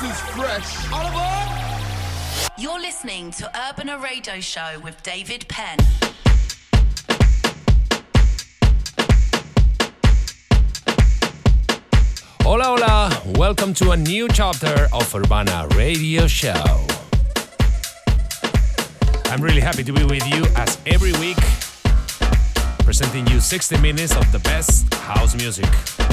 is fresh. All aboard! You're listening to Urban Radio Show with David Penn. Hola, hola. Welcome to a new chapter of Urbana Radio Show. I'm really happy to be with you as every week, presenting you 60 minutes of the best house music.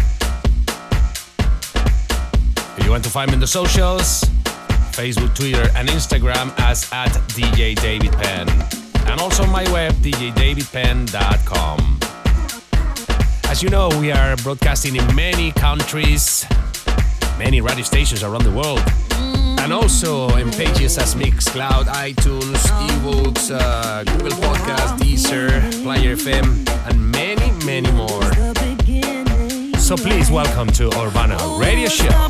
If you want to find me in the socials, Facebook, Twitter, and Instagram as @DJ David Penn. And also my web, djdavidpenn.com. As you know, we are broadcasting in many countries, many radio stations around the world. And also in pages as Mixcloud, iTunes, eBooks, Google Podcast, Deezer, Player FM, and many, many more. So please welcome to Urbana Radio Show.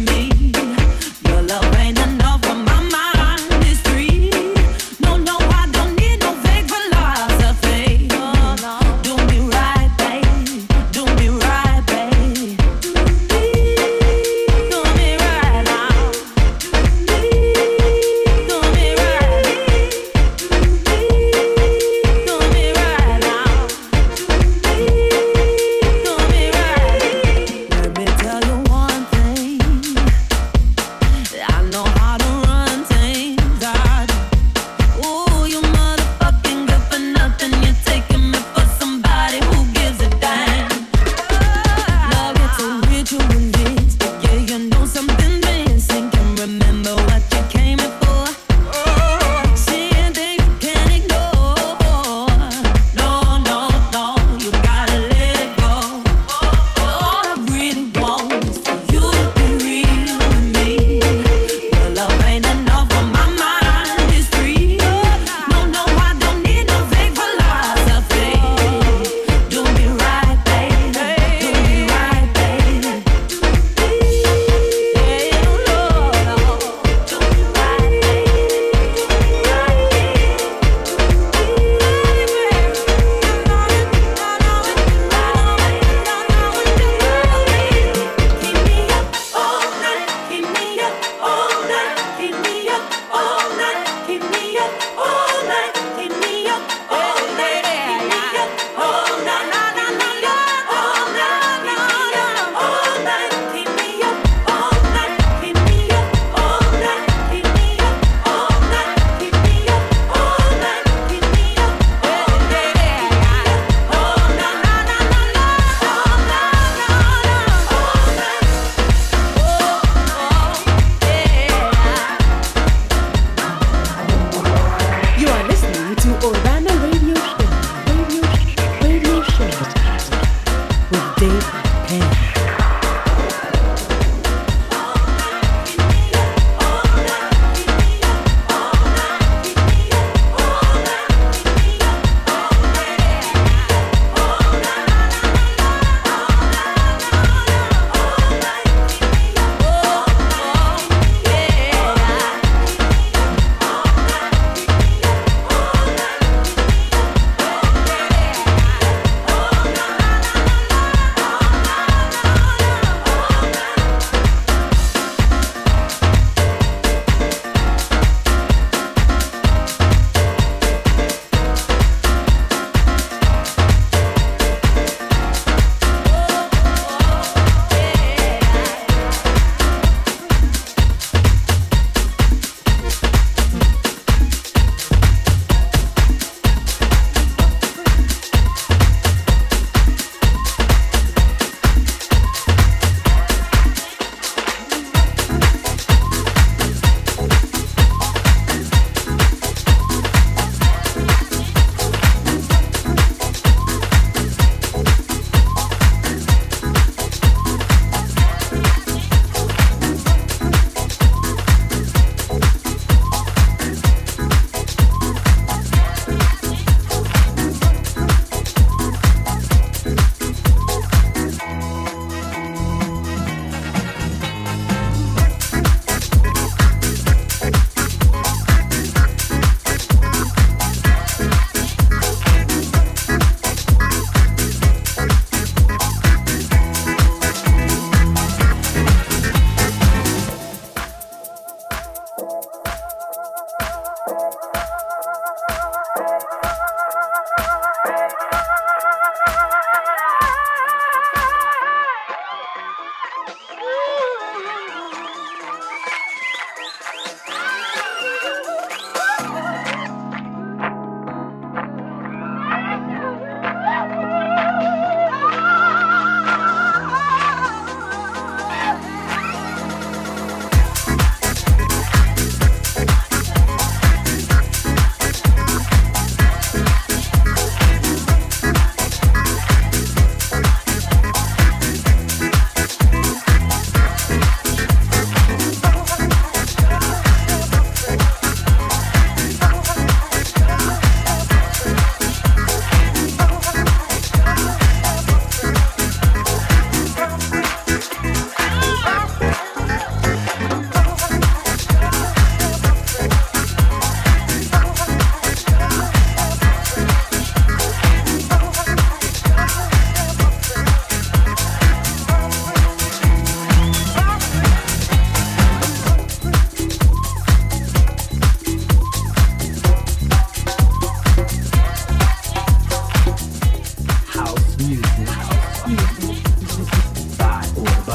Your love ain't enough for my mind. It's free. No, I don't.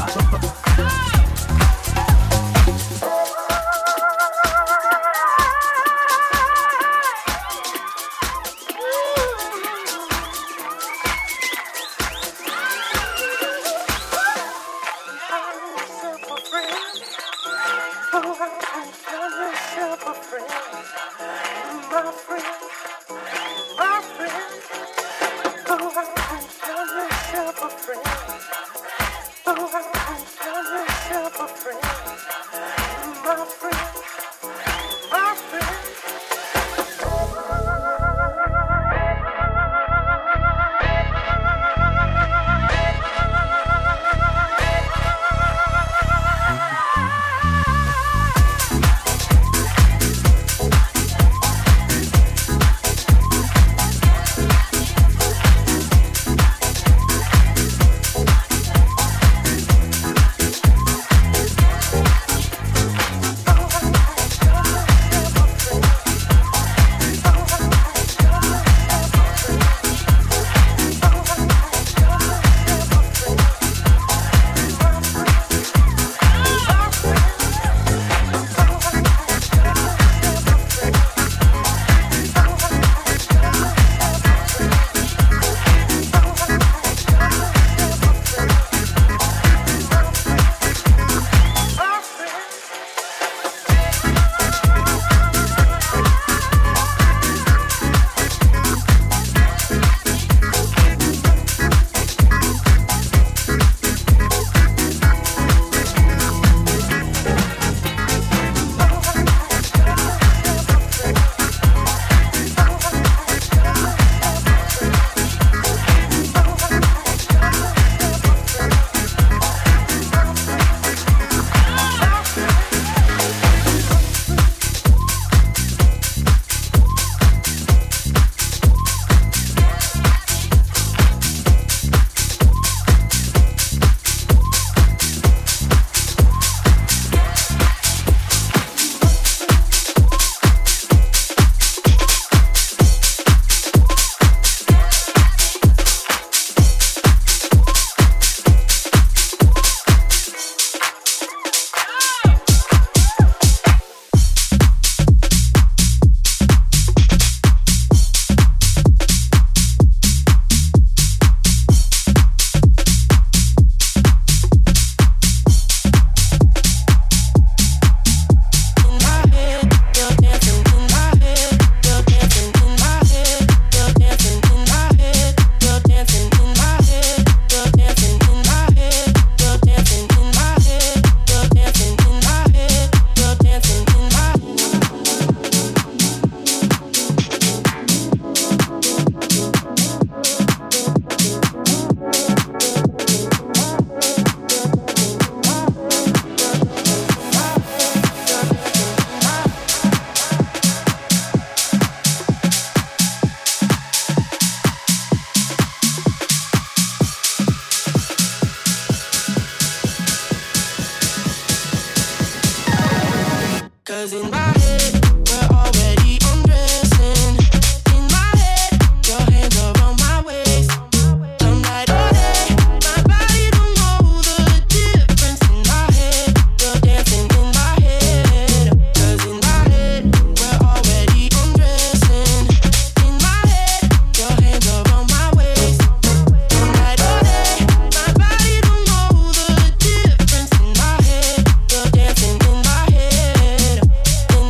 In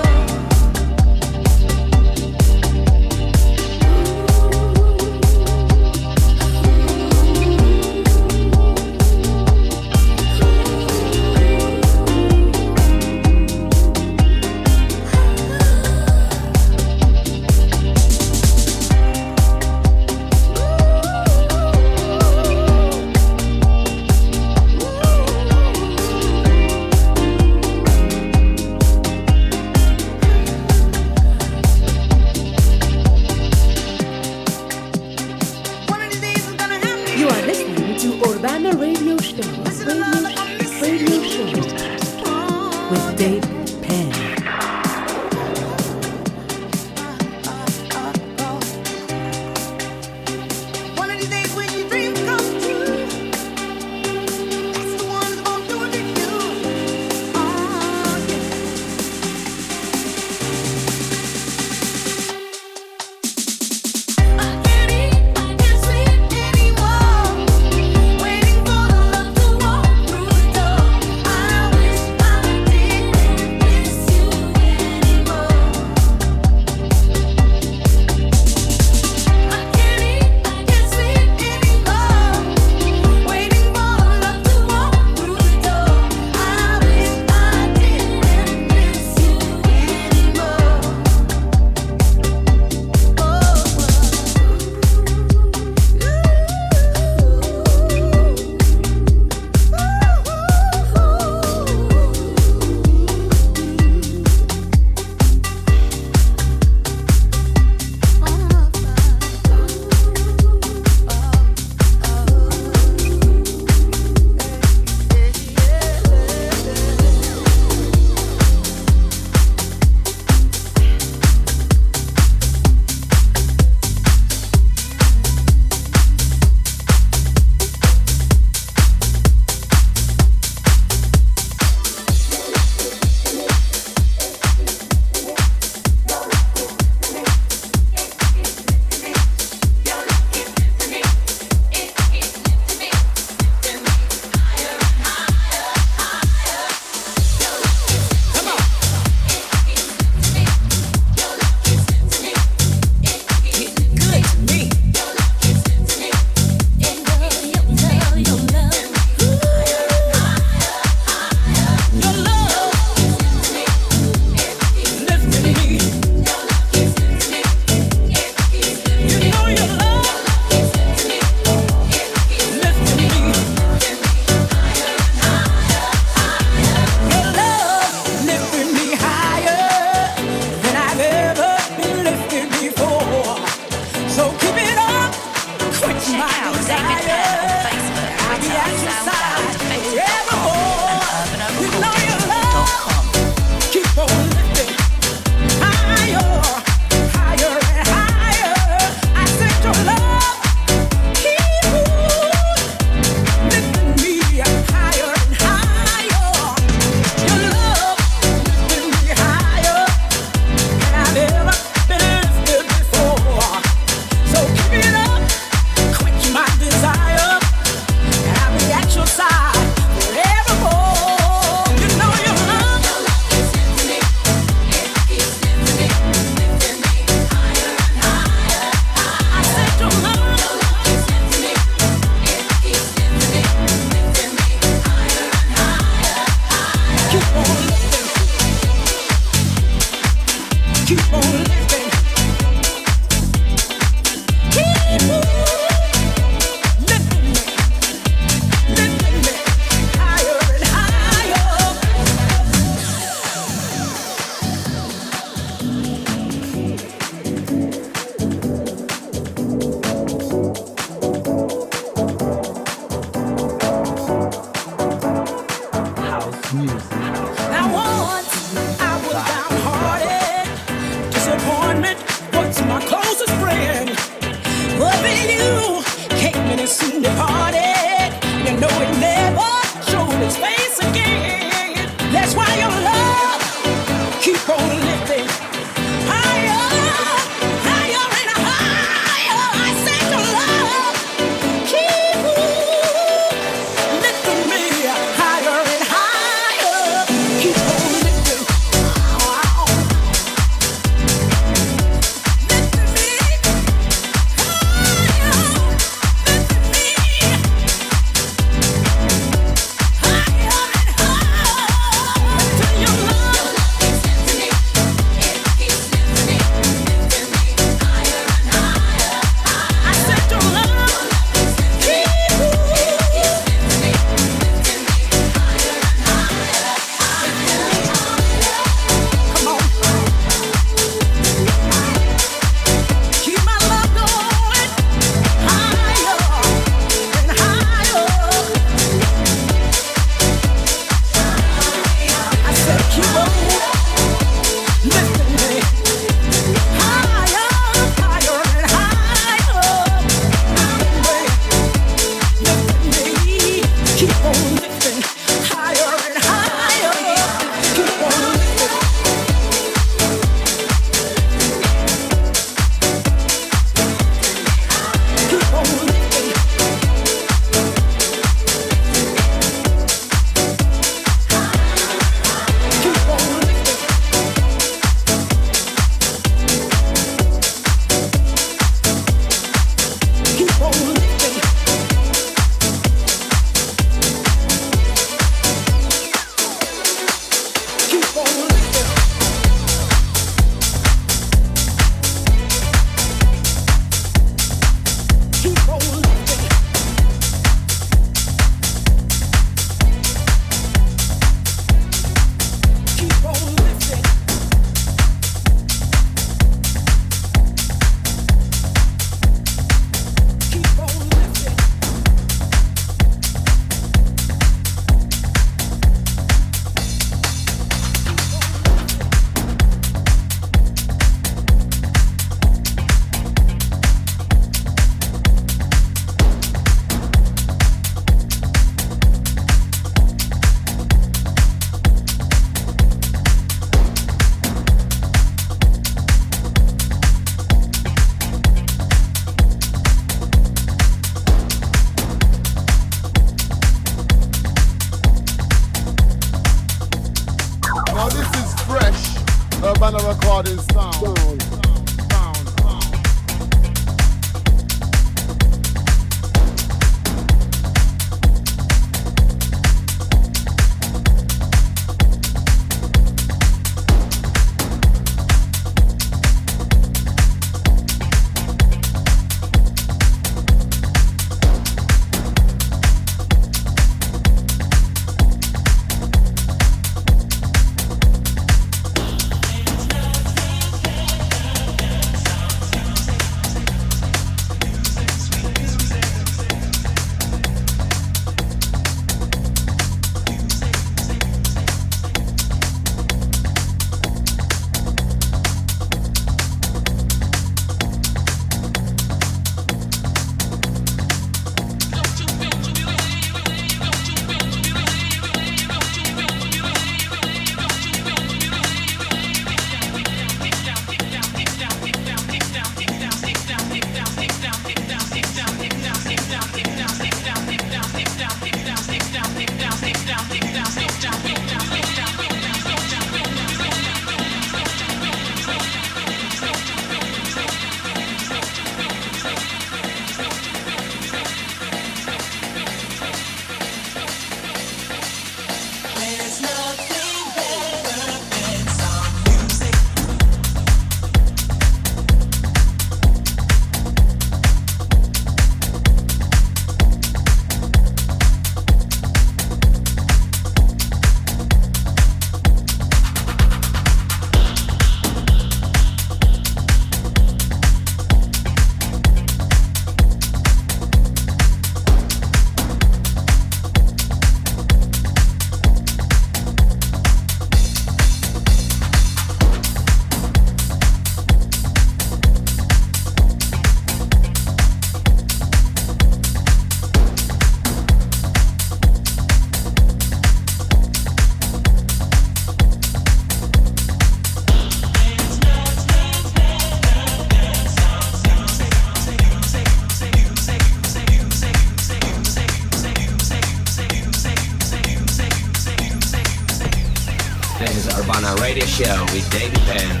Urbana Radio Show with David Penn.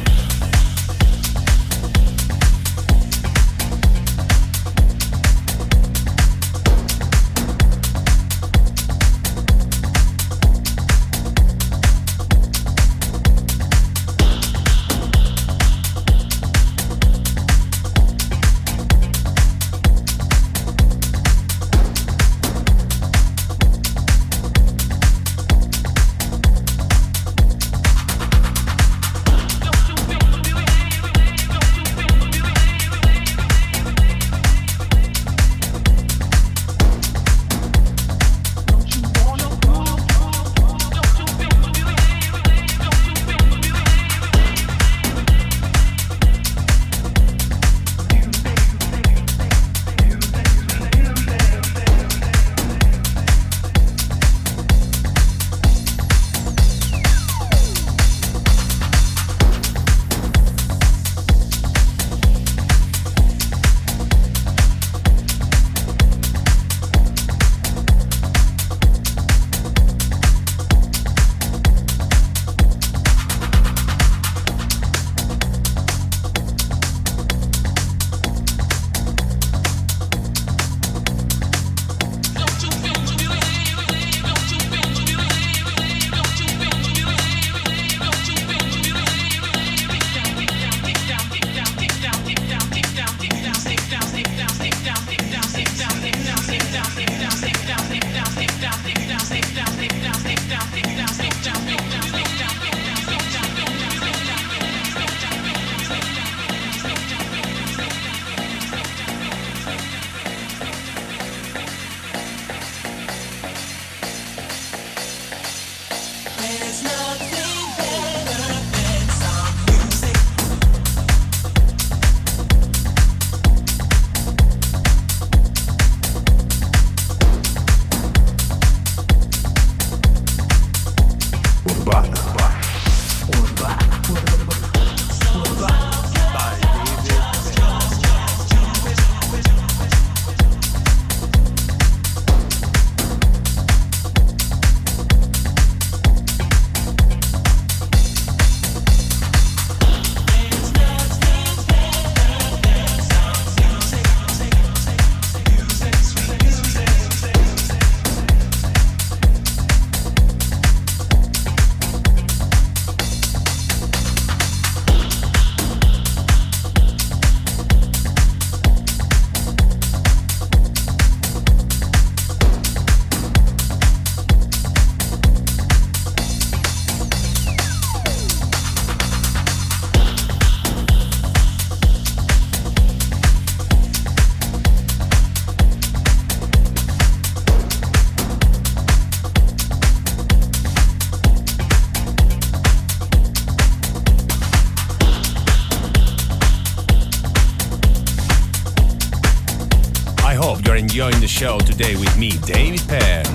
Enjoying the show today with me, David Penn.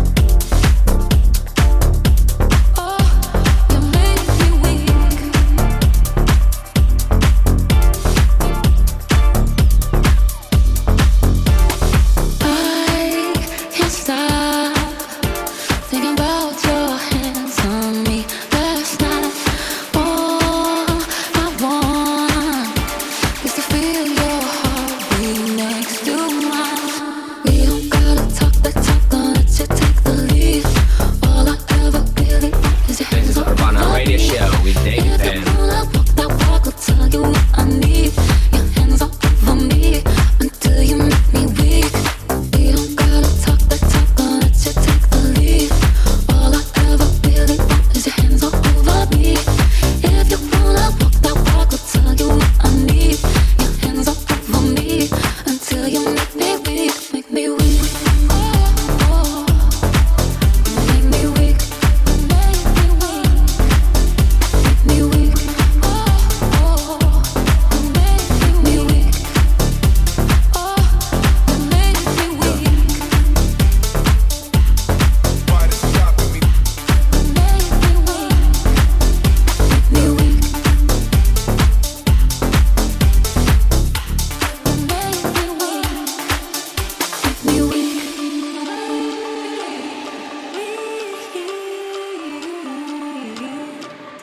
You make me weak.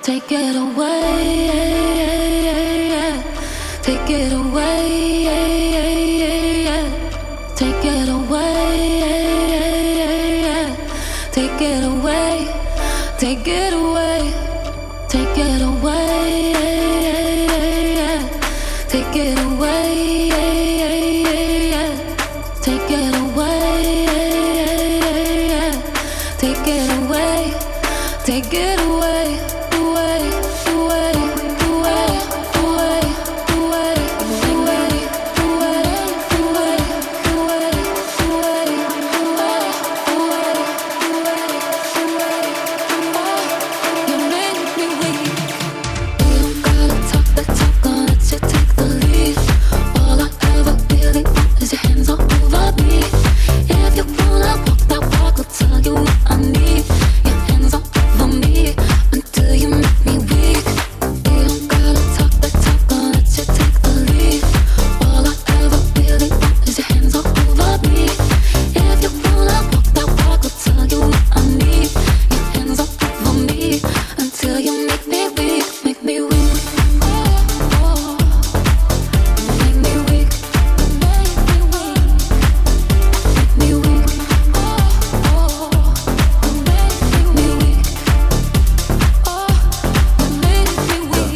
take it away, take it away, take it away, take it away, take it away, take it away, take it away, take it away, take it away, take it away, away, away, away, away, away, away, away, away, away, you make me weak. We don't gotta talk the talk, gonna let you take the lead. All I ever really want is your hands all over me. If you wanna walk that walk, I'll tell you what I need. Your hands all over me until you make me weak. We don't gotta talk the talk, gonna let you take the lead. All I ever really want is your hands all over me. If you wanna walk that walk, I'll tell you what I need. Your hands all over me until you make me weak, make me weak. Oh, oh. Make me weak, make me weak, make me weak. Oh, oh. Make me weak. Oh, you make me weak.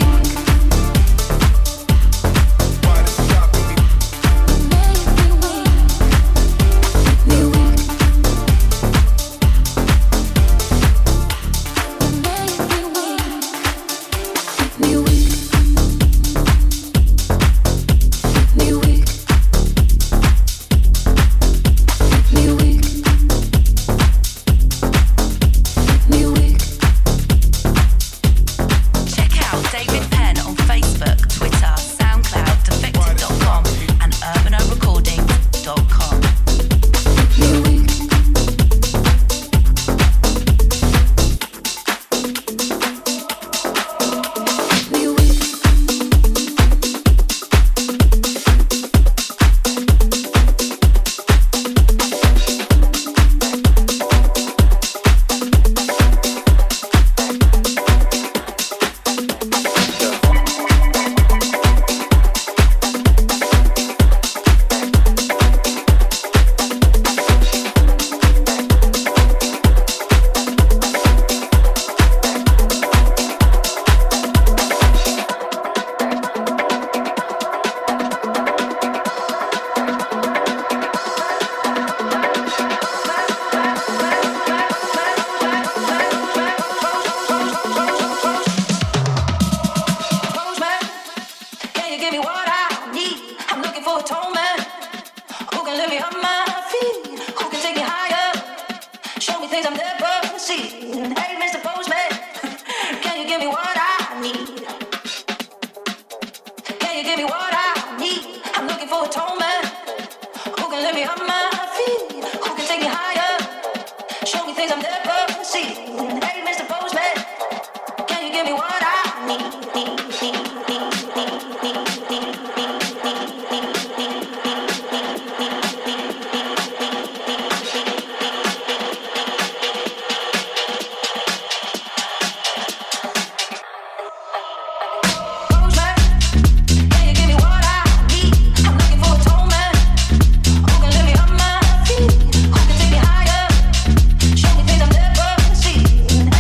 What is stopping me? Make me weak. Make me weak. Make me weak. Make me weak. Make me weak. Make me weak. Make me weak. Check out David Penn on Facebook, Twitter, SoundCloud, Defected.com and urbanorecordings.com. Make me weak. Make me weak. Postman, can you give me what I need? I'm looking for a tall man who can lift me up my feet, who can take me higher, show me things I've never seen. Hey, Mr. Postman, can you give me what I need? Can you give me what I need? I'm looking for a tall man who can lift me up my feet, who can take me higher, show me things I've never seen. Hey, Mr. Postman, can you give me what I need? Postman, can you give me what I need? I'm looking for a tall man who can lift me up my feet, who can take me higher, show me things I've never seen.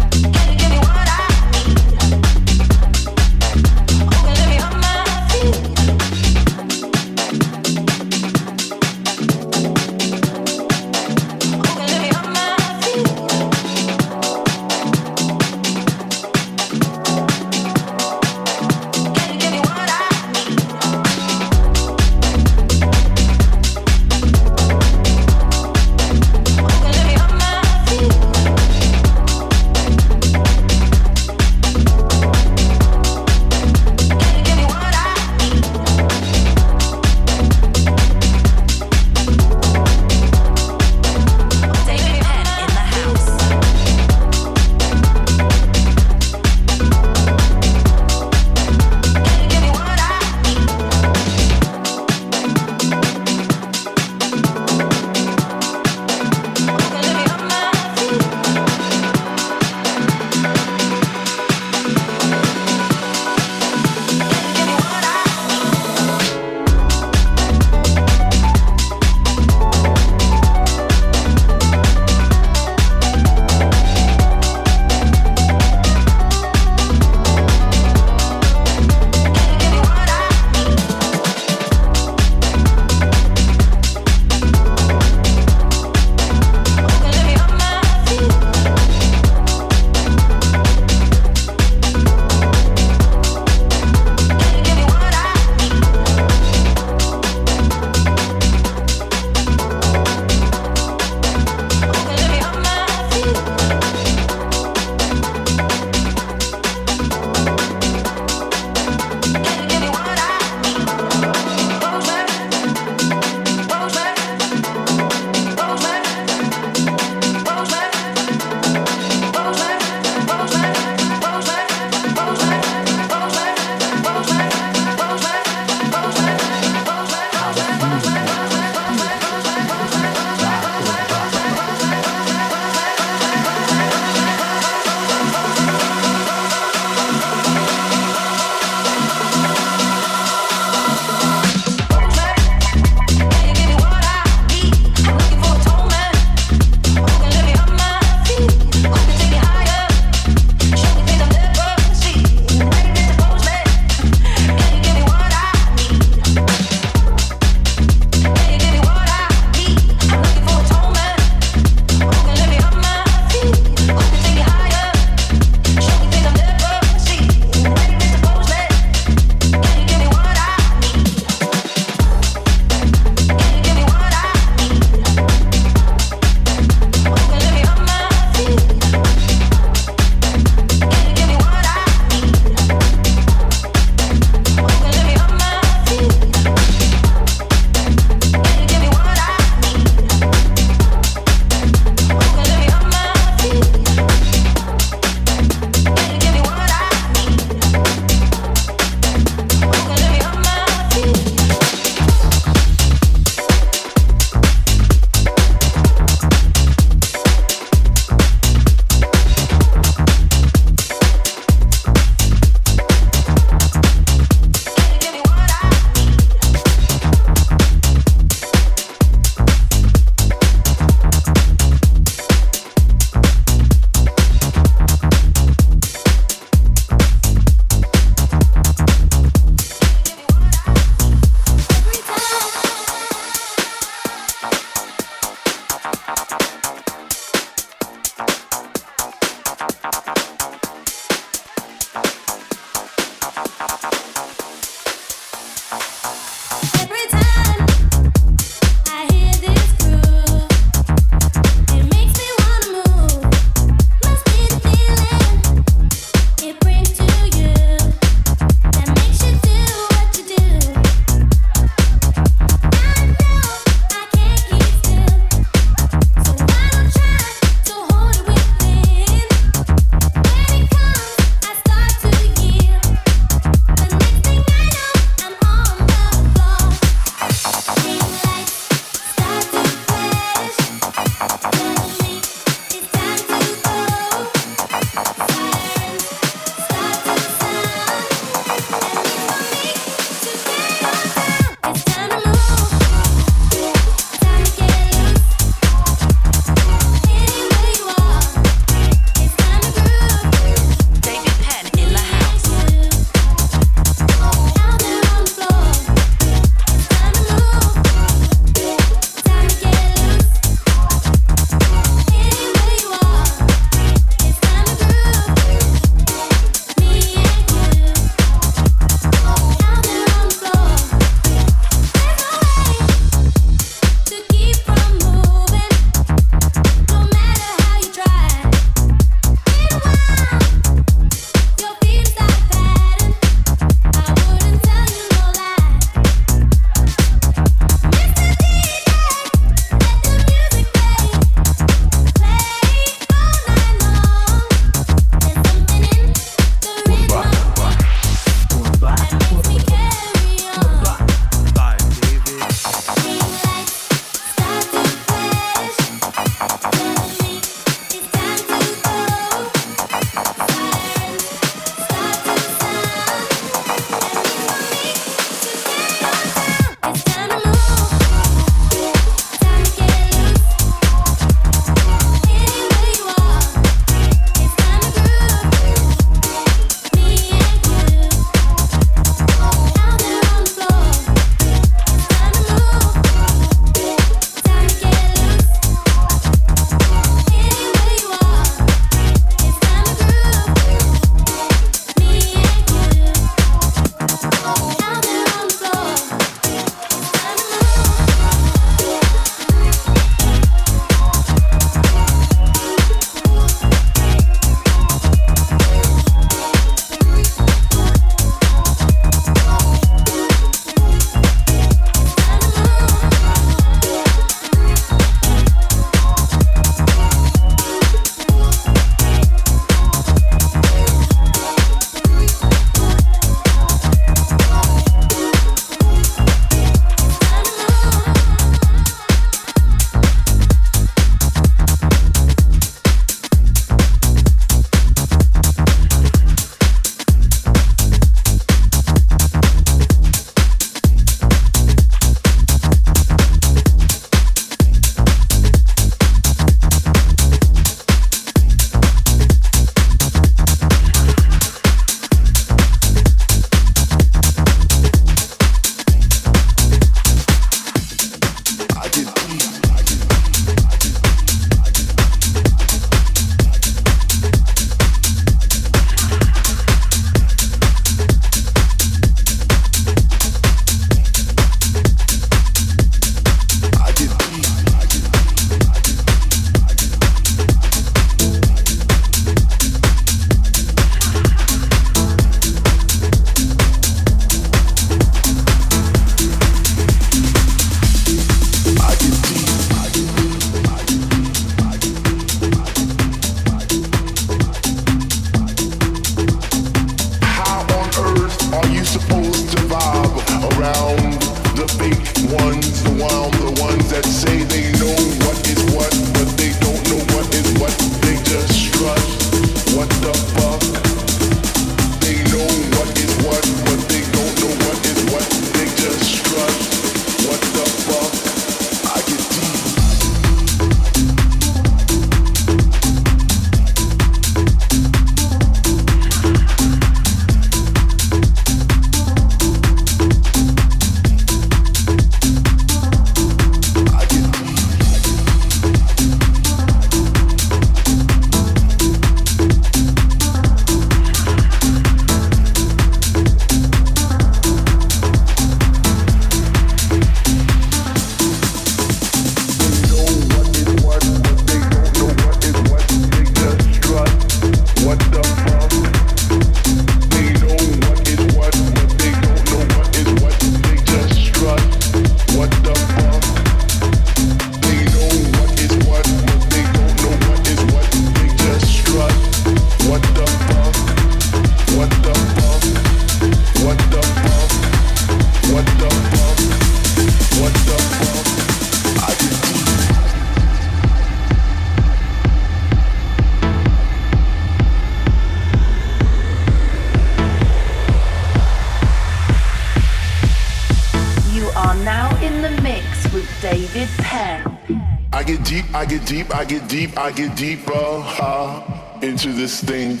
get deep, I get deep, I get deep, I get deeper into this thing.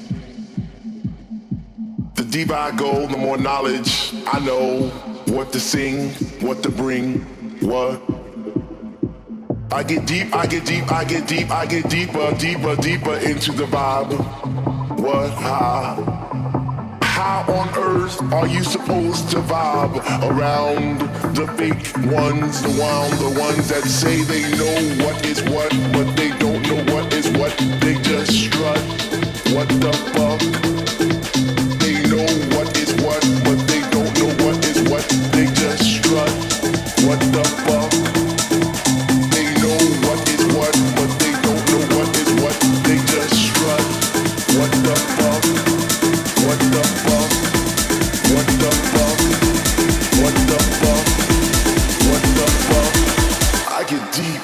The deeper I go, the more knowledge I know. What to sing, what to bring, what. I get deep, I get deep, I get deep, I get deeper, deeper, deeper into the vibe. What, how on earth are you supposed to vibe around the fake ones, the ones that say they know what is what, but they don't know what is what, they just strut. What the fuck? They know what is what, but they don't know what is what, they just strut. What the fuck? They know what is what, but they don't know what is what, they just strut. What the fuck? What the fuck? What the fuck? What the fuck? What the fuck? I get deep.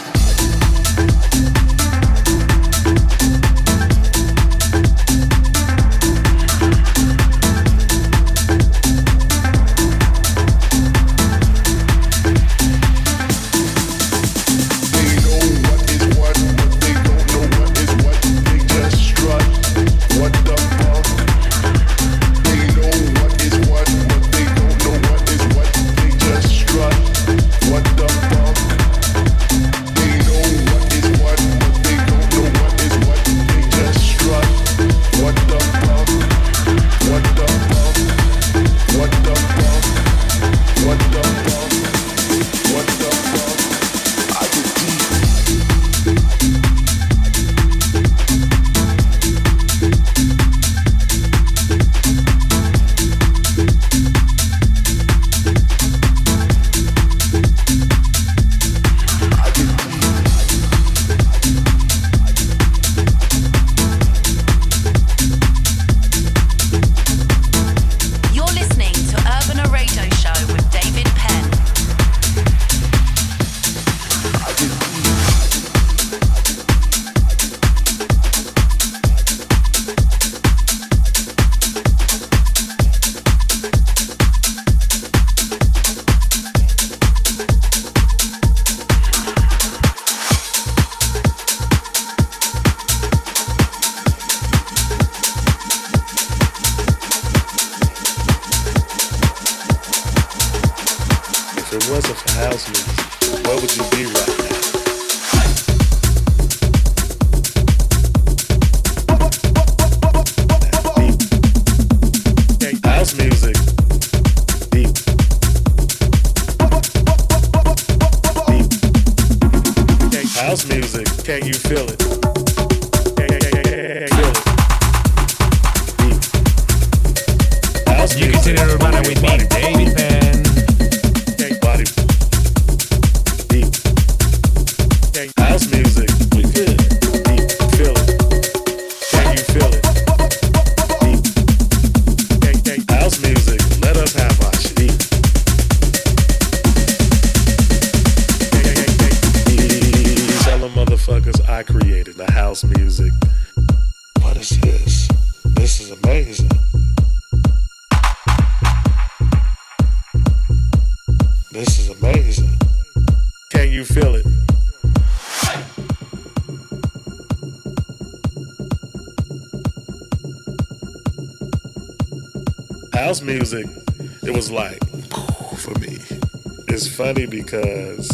House music, it was like, for me. It's funny because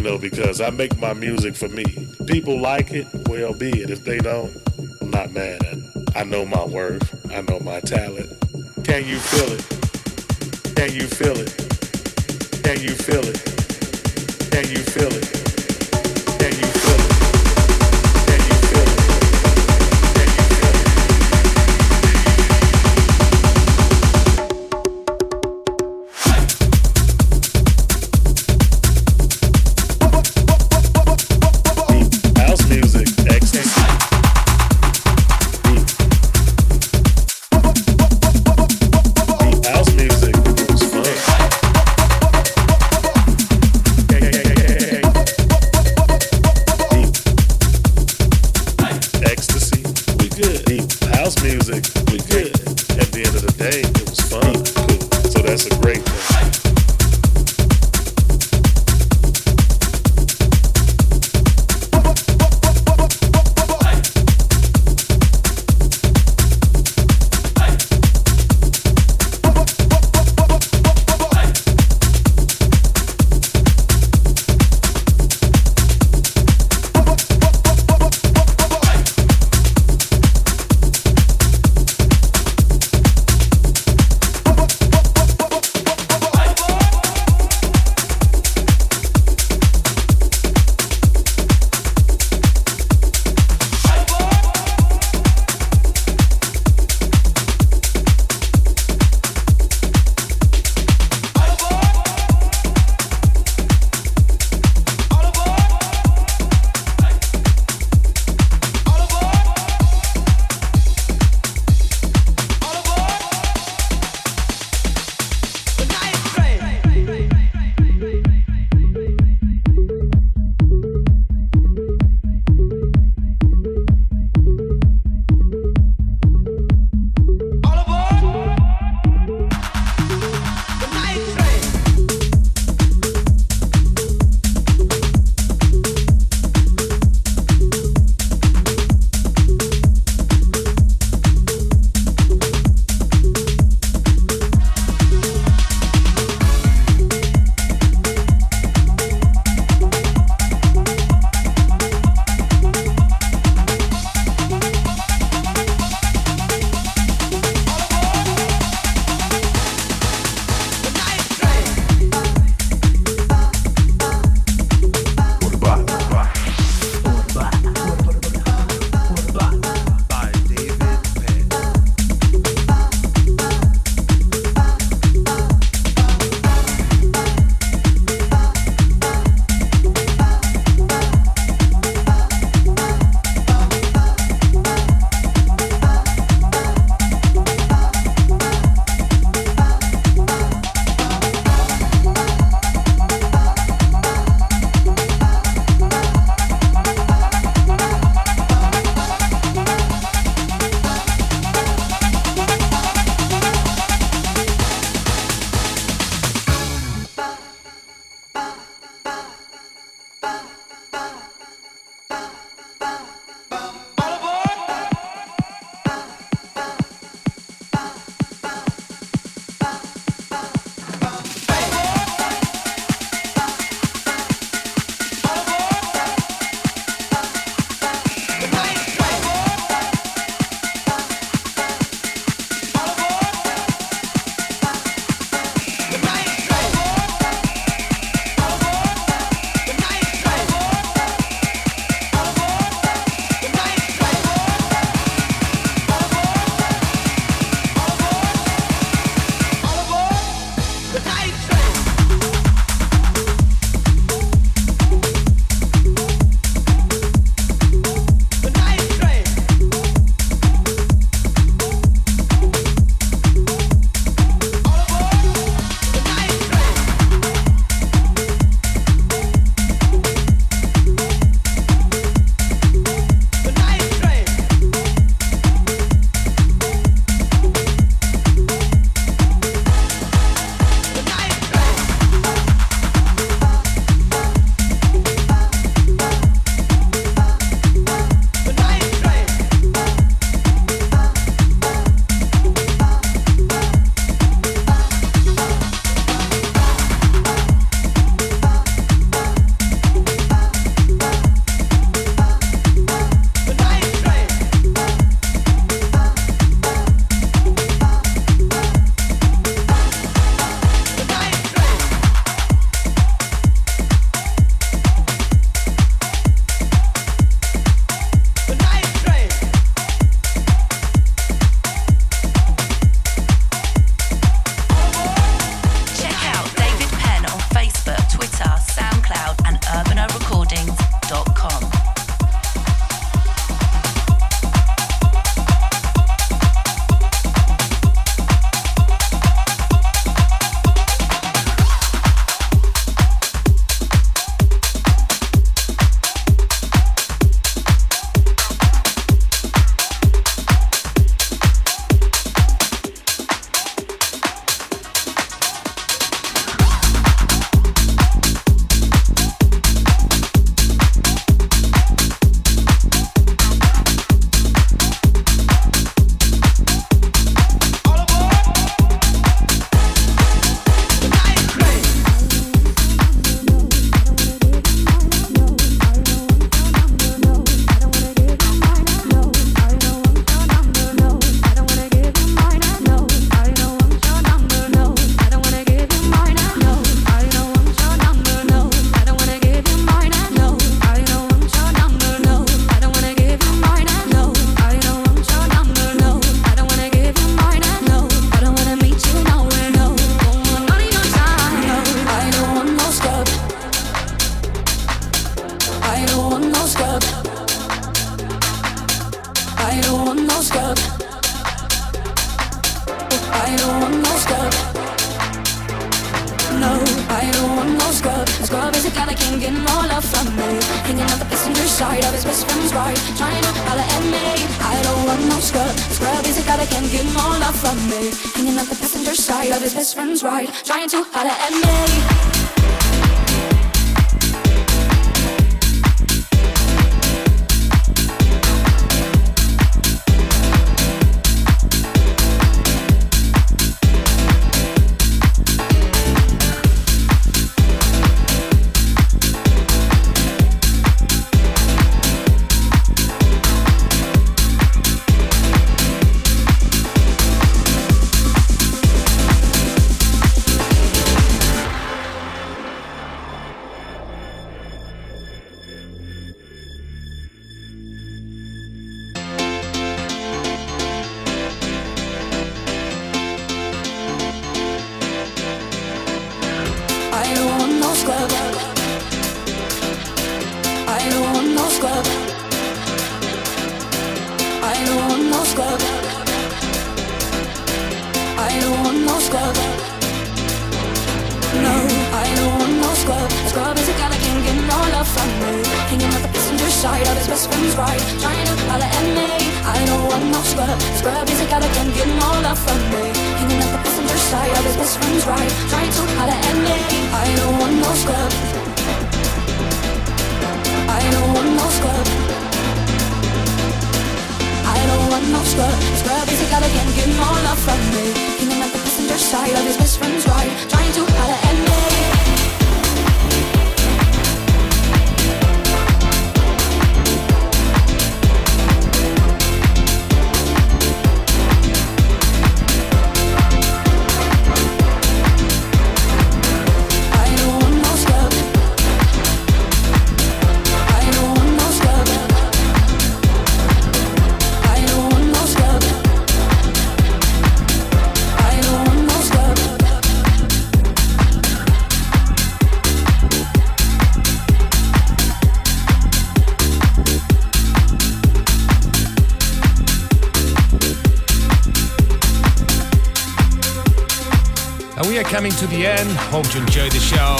I make my music for me. People like it, well be it. If they don't, I'm not mad at it. I know my worth. I know my talent. Can you feel it? Can you feel it? Can you feel it? Can you feel it? Can you feel it? Can you feel it? Can you feel it? House music, ecstasy. House music was fun. Ecstasy, we good. House music, we good. At the end of the day, it was fun. Cool. So that's a great thing. I don't want no scrub. No, I don't want no scrub. A scrub is a guy that can't get no love from me. Hanging out the passenger side of his best friend's ride, trying to holler at me. I don't want no scrub. A scrub is a guy that can't get no love from me. Hanging out the passenger side of his best friend's ride, trying to holler at me. Coming to the end, hope you enjoyed the show,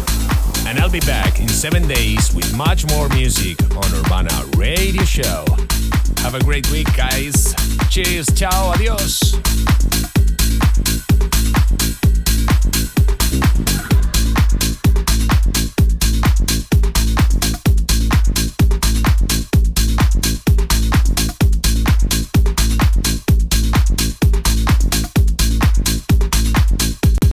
and I'll be back in 7 days with much more music on Urbana Radio Show. Have a great week, guys. Cheers, ciao, adios.